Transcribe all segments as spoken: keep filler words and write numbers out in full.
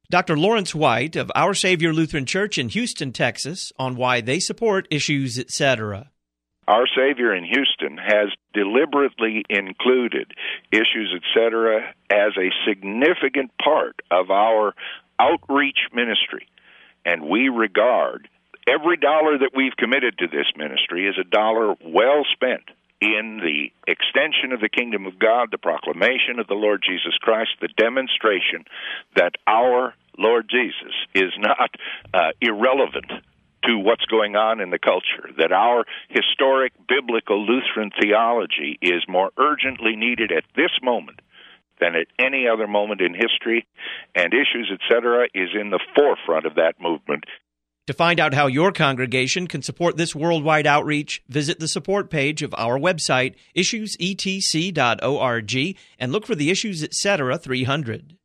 Doctor Lawrence White of Our Savior Lutheran Church in Houston, Texas, on why they support Issues, et cetera. Our Savior in Houston has deliberately included Issues, et cetera as a significant part of our outreach ministry, and we regard every dollar that we've committed to this ministry as a dollar well spent in the extension of the kingdom of God, the proclamation of the Lord Jesus Christ, the demonstration that our Lord Jesus is not uh, irrelevant to what's going on in the culture, that our historic biblical Lutheran theology is more urgently needed at this moment than at any other moment in history, and Issues, et cetera, is in the forefront of that movement. To find out how your congregation can support this worldwide outreach, visit the support page of our website, issues e t c dot org, and look for the Issues, et cetera three hundred.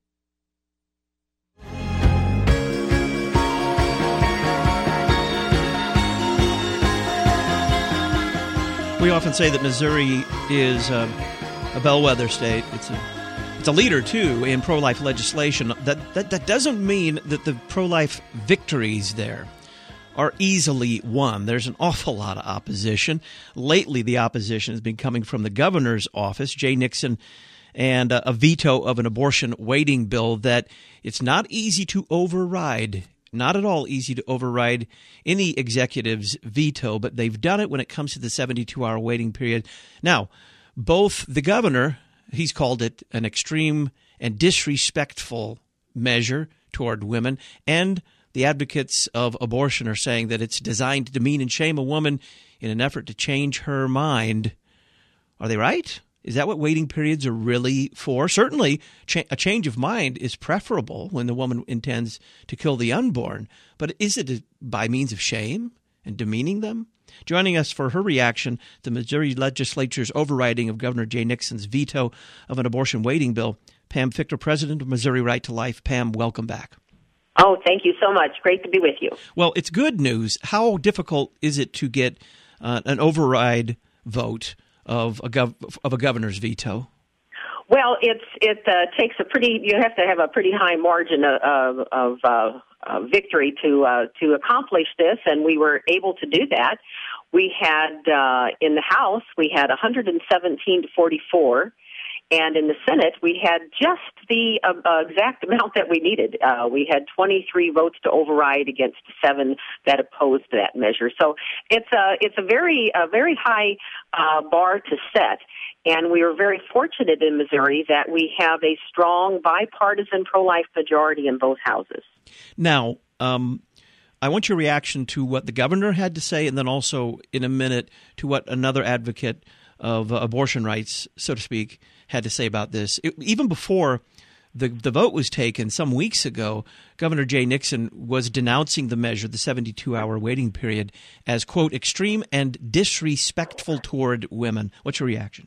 We often say that Missouri is a, a bellwether state. It's a It's a leader, too, in pro-life legislation. That, that that doesn't mean that the pro-life victories there are easily won. There's an awful lot of opposition. Lately, the opposition has been coming from the governor's office, Jay Nixon, and a, a veto of an abortion waiting bill that it's not easy to override. Not at all easy to override any executive's veto, but they've done it when it comes to the seventy-two hour waiting period. Now, both the governor, he's called it an extreme and disrespectful measure toward women, and the advocates of abortion are saying that it's designed to demean and shame a woman in an effort to change her mind. Are they right? Is that what waiting periods are really for? Certainly, cha- a change of mind is preferable when the woman intends to kill the unborn, but is it by means of shame and demeaning them? Joining us for her reaction to the Missouri legislature's overriding of Governor Jay Nixon's veto of an abortion waiting bill, Pam Fichter, president of Missouri Right to Life. Pam, welcome back. Oh, thank you so much. Great to be with you. Well, it's good news. How difficult is it to get uh, an override vote of a gov- of a governor's veto? Well, it's it uh, takes a pretty. You have to have a pretty high margin of, of uh, uh, victory to uh, to accomplish this, and we were able to do that. We had uh, in the House we had one hundred seventeen to forty-four. And in the Senate, we had just the uh, uh, exact amount that we needed. Uh, we had twenty-three votes to override against seven that opposed that measure. So it's a it's a very a very high uh, bar to set. And we are very fortunate in Missouri that we have a strong bipartisan pro-life majority in both houses. Now, um, I want your reaction to what the governor had to say, and then also in a minute to what another advocate of uh, abortion rights, so to speak, had to say about this. It, even before the the vote was taken some weeks ago, Governor Jay Nixon was denouncing the measure, the seventy-two hour waiting period, as, quote, extreme and disrespectful toward women. What's your reaction?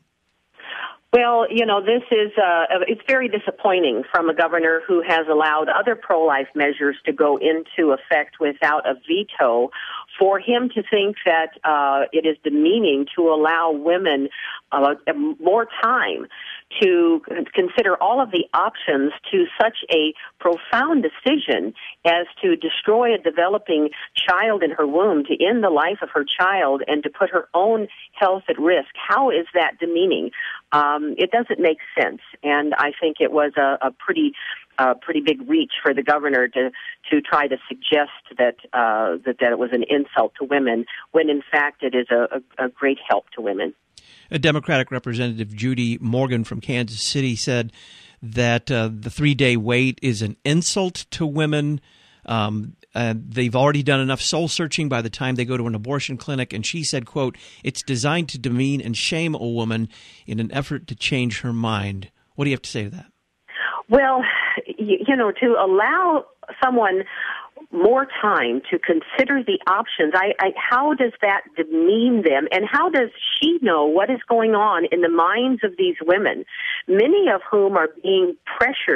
Well, you know, this is, uh, it's very disappointing from a governor who has allowed other pro-life measures to go into effect without a veto, for him to think that uh, it is demeaning to allow women uh, more time to consider all of the options to such a profound decision as to destroy a developing child in her womb, to end the life of her child, and to put her own health at risk. How is that demeaning? Um, it doesn't make sense, and I think it was a, a pretty a pretty big reach for the governor to to try to suggest that uh, that that it was an insult to women, when in fact it is a, a, a great help to women. A Democratic Representative Judy Morgan from Kansas City said that uh, the three-day wait is an insult to women. Um, uh, they've already done enough soul-searching by the time they go to an abortion clinic, and she said, quote, it's designed to demean and shame a woman in an effort to change her mind. What do you have to say to that? Well, you, you know, to allow someone more time to consider the options, I, I, how does that demean them? And how does she know what is going on in the minds of these women, many of whom are being pressured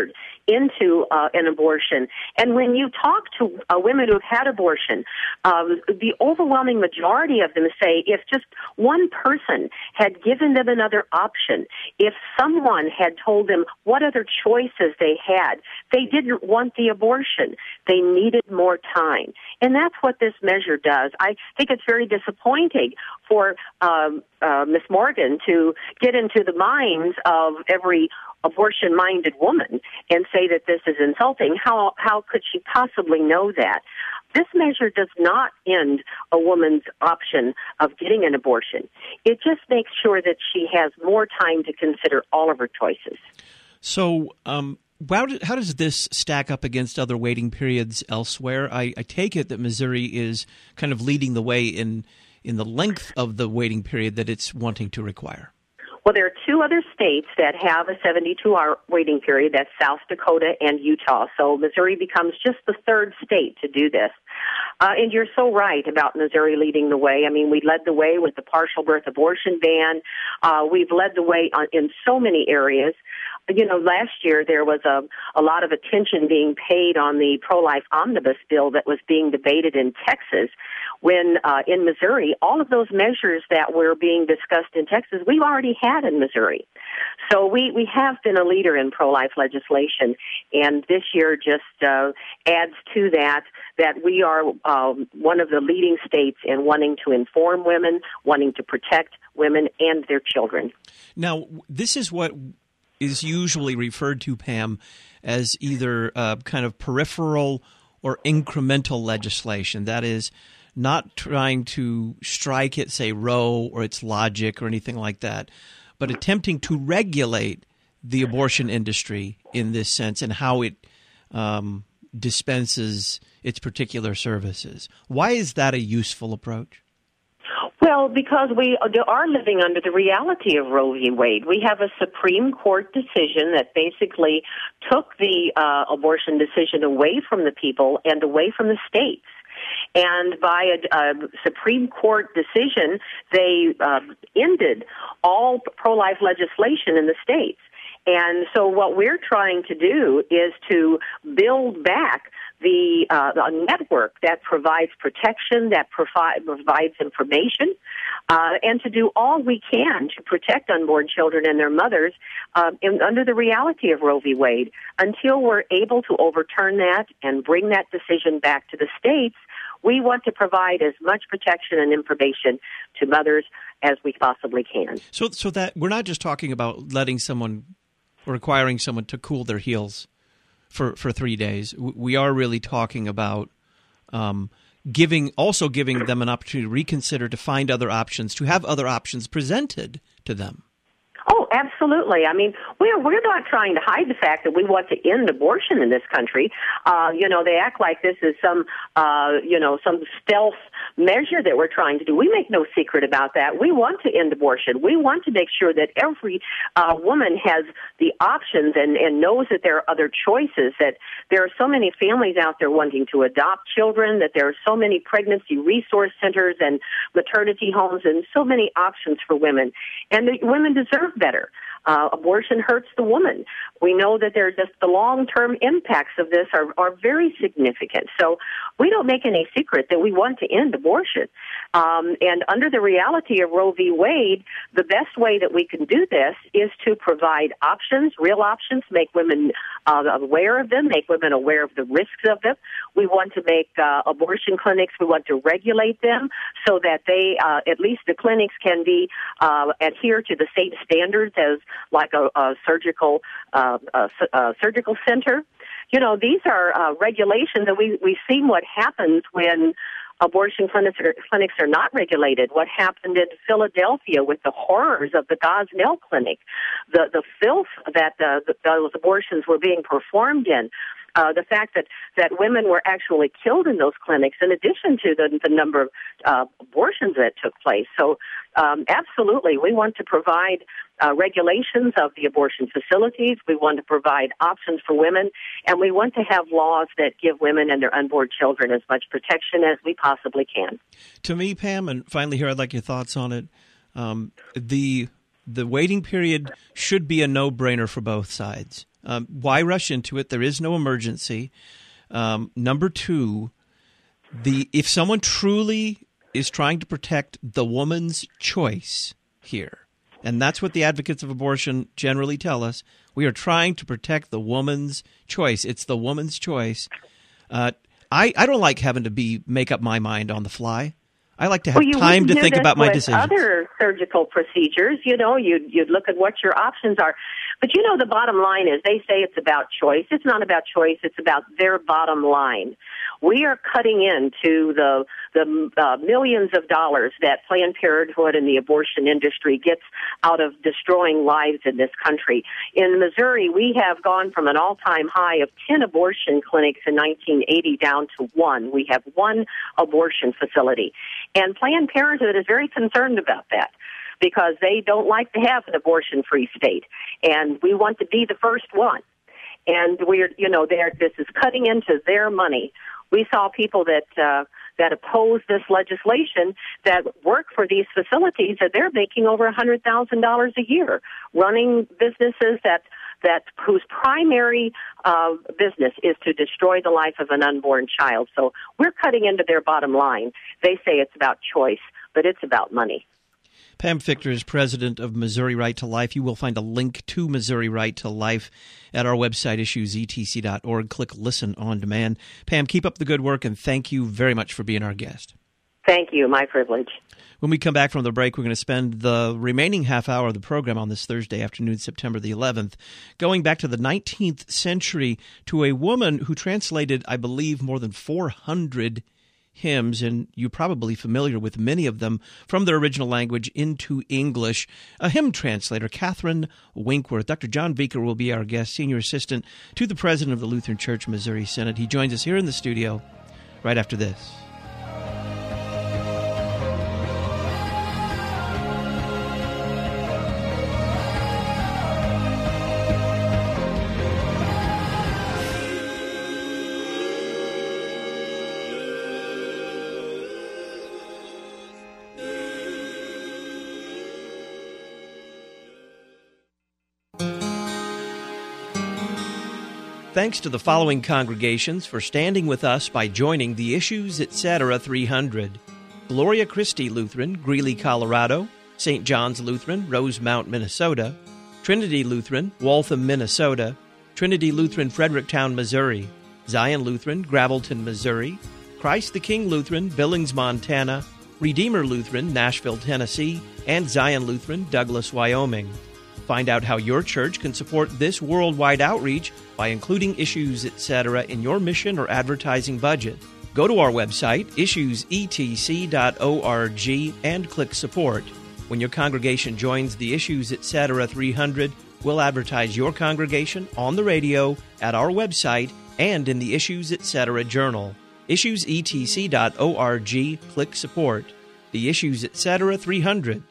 into uh, an abortion. And when you talk to uh, women who have had abortion, um, the overwhelming majority of them say if just one person had given them another option, if someone had told them what other choices they had, they didn't want the abortion. They needed more time. And that's what this measure does. I think it's very disappointing for um, uh, Miz Morgan to get into the minds of every abortion-minded woman and say that this is insulting. How how could she possibly know that? This measure does not end a woman's option of getting an abortion. It just makes sure that she has more time to consider all of her choices. So, um, how, do, how does this stack up against other waiting periods elsewhere? I, I take it that Missouri is kind of leading the way in in the length of the waiting period that it's wanting to require. Well, there are two other states that have a seventy-two hour waiting period. That's South Dakota and Utah. So Missouri becomes just the third state to do this. Uh, and you're so right about Missouri leading the way. I mean, we led the way with the partial birth abortion ban. Uh, we've led the way on, in so many areas. You know, last year there was a, a lot of attention being paid on the pro-life omnibus bill that was being debated in Texas, when uh, in Missouri, all of those measures that were being discussed in Texas, we've already had in Missouri. So we, we have been a leader in pro-life legislation, and this year just uh, adds to that that we are um, one of the leading states in wanting to inform women, wanting to protect women and their children. Now, this is what is usually referred to, Pam, as either uh, kind of peripheral or incremental legislation. That is, not trying to strike it, say, Roe or its logic or anything like that, but attempting to regulate the abortion industry in this sense and how it um, dispenses its particular services. Why is that a useful approach? Well, because we are living under the reality of Roe v. Wade. We have a Supreme Court decision that basically took the uh, abortion decision away from the people and away from the states. And by a, a Supreme Court decision, they uh, ended all pro-life legislation in the states. And so what we're trying to do is to build back the uh, a network that provides protection, that provi- provides information, uh, and to do all we can to protect unborn children and their mothers uh, in, under the reality of Roe v. Wade. Until we're able to overturn that and bring that decision back to the states, we want to provide as much protection and information to mothers as we possibly can. So, so that we're not just talking about letting someone or requiring someone to cool their heels for, for three days. We are really talking about um, giving, also giving them an opportunity to reconsider, to find other options, to have other options presented to them. Oh, absolutely. I mean, we're we're not trying to hide the fact that we want to end abortion in this country. Uh, you know, they act like this is some, uh, you know, some stealth measure that we're trying to do. We make no secret about that. We want to end abortion. We want to make sure that every uh, woman has the options and, and knows that there are other choices, that there are so many families out there wanting to adopt children, that there are so many pregnancy resource centers and maternity homes and so many options for women. And the women deserve better. Uh, abortion hurts the woman. We know that there just the long-term impacts of this are, are very significant. So we don't make any secret that we want to end abortion. Um, and under the reality of Roe v. Wade, the best way that we can do this is to provide options, real options, make women uh, aware of them, make women aware of the risks of them. We want to make uh, abortion clinics, we want to regulate them so that they, uh, at least the clinics can be, uh, adhere to the same standards as like a, a surgical uh, a, a surgical center. You know, these are uh, regulations that we, we've seen what happens when abortion clinics are, clinics are not regulated. What happened in Philadelphia with the horrors of the Gosnell Clinic, the, the filth that uh, the, those abortions were being performed in. Uh, the fact that, that women were actually killed in those clinics, in addition to the, the number of uh, abortions that took place. So, um, absolutely, we want to provide uh, regulations of the abortion facilities. We want to provide options for women, and we want to have laws that give women and their unborn children as much protection as we possibly can. To me, Pam, and finally here, I'd like your thoughts on it. Um, the the waiting period should be a no-brainer for both sides. Um, why rush into it? There is no emergency. Um, number two, the if someone truly is trying to protect the woman's choice here, and that's what the advocates of abortion generally tell us, we are trying to protect the woman's choice. It's the woman's choice. Uh, I, I don't like having to be make up my mind on the fly. I like to have well, time to think about my with decisions. Other surgical procedures, you know, you'd, you'd look at what your options are. But, you know, the bottom line is they say it's about choice. It's not about choice. It's about their bottom line. We are cutting into the the uh, millions of dollars that Planned Parenthood and the abortion industry gets out of destroying lives in this country. In Missouri, we have gone from an all-time high of ten abortion clinics in nineteen eighty down to one. We have one abortion facility. And Planned Parenthood is very concerned about that, because they don't like to have an abortion-free state, and we want to be the first one. And we're, you know, they're, this is cutting into their money. We saw people that uh, that oppose this legislation that work for these facilities that they're making over a hundred thousand dollars a year, running businesses that that whose primary uh, business is to destroy the life of an unborn child. So we're cutting into their bottom line. They say it's about choice, but it's about money. Pam Fichter is president of Missouri Right to Life. You will find a link to Missouri Right to Life at our website, issues e t c dot org. Click Listen on Demand. Pam, keep up the good work, and thank you very much for being our guest. Thank you. My privilege. When we come back from the break, we're going to spend the remaining half hour of the program on this Thursday afternoon, September the eleventh, going back to the nineteenth century to a woman who translated, I believe, more than four hundred hymns, and you're probably familiar with many of them, from their original language into English. A hymn translator, Catherine Winkworth. Doctor John Vicker will be our guest, senior assistant to the president of the Lutheran Church Missouri Synod. He joins us here in the studio right after this. Thanks to the following congregations for standing with us by joining the Issues Etc. three hundred. Gloria Christi Lutheran, Greeley, Colorado; Saint John's Lutheran, Rosemount, Minnesota; Trinity Lutheran, Waltham, Minnesota; Trinity Lutheran, Fredericktown, Missouri; Zion Lutheran, Gravelton, Missouri; Christ the King Lutheran, Billings, Montana; Redeemer Lutheran, Nashville, Tennessee; and Zion Lutheran, Douglas, Wyoming. Find out how your church can support this worldwide outreach by including Issues Etc. in your mission or advertising budget. Go to our website, issues e t c dot org, and click Support. When your congregation joins the Issues Etc. three hundred, we'll advertise your congregation on the radio, at our website, and in the Issues Etc. Journal. issues e t c dot org, click Support. The Issues Etc. three hundred.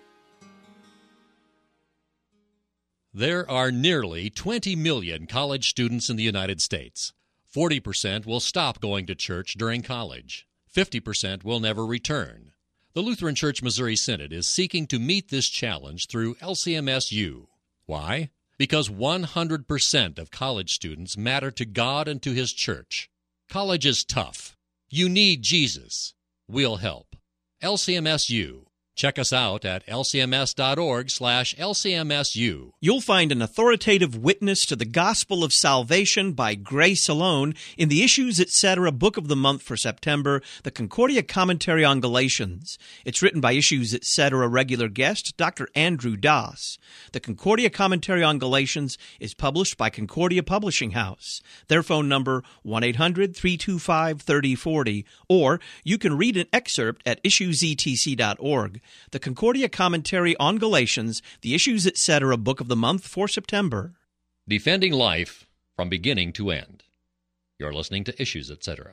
There are nearly twenty million college students in the United States. forty percent will stop going to church during college. fifty percent will never return. The Lutheran Church Missouri Synod is seeking to meet this challenge through L C M S U. Why? Because one hundred percent of college students matter to God and to His church. College is tough. You need Jesus. We'll help. L C M S U. Check us out at l c m s dot org slash l c m s u. You'll find an authoritative witness to the gospel of salvation by grace alone in the Issues Etc. Book of the Month for September, the Concordia Commentary on Galatians. It's written by Issues Etc. regular guest Doctor Andrew Doss. The Concordia Commentary on Galatians is published by Concordia Publishing House. Their phone number, one eight hundred, three two five, three oh four oh, or you can read an excerpt at issues e t c dot org. The Concordia Commentary on Galatians, the Issues Etc. Book of the Month for September. Defending life from beginning to end. You're listening to Issues Etc.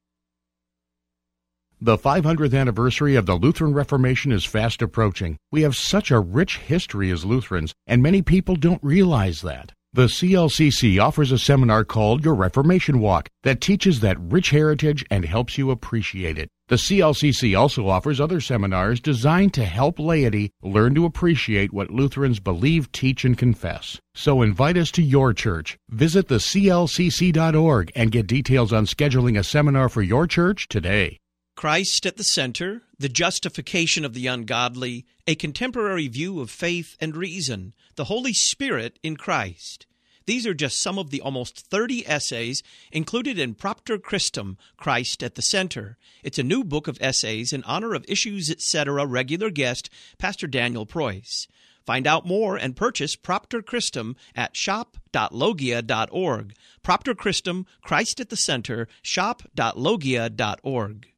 The five hundredth anniversary of the Lutheran Reformation is fast approaching. We have such a rich history as Lutherans, and many people don't realize that. The C L C C offers a seminar called Your Reformation Walk that teaches that rich heritage and helps you appreciate it. The C L C C also offers other seminars designed to help laity learn to appreciate what Lutherans believe, teach, and confess. So invite us to your church. Visit the C L C C dot org and get details on scheduling a seminar for your church today. Christ at the Center, the Justification of the Ungodly, a Contemporary View of Faith and Reason, the Holy Spirit in Christ. These are just some of the almost thirty essays included in Propter Christum, Christ at the Center. It's a new book of essays in honor of Issues Etc. regular guest, Pastor Daniel Preuss. Find out more and purchase Propter Christum at shop dot logia dot org. Propter Christum, Christ at the Center, shop dot logia dot org.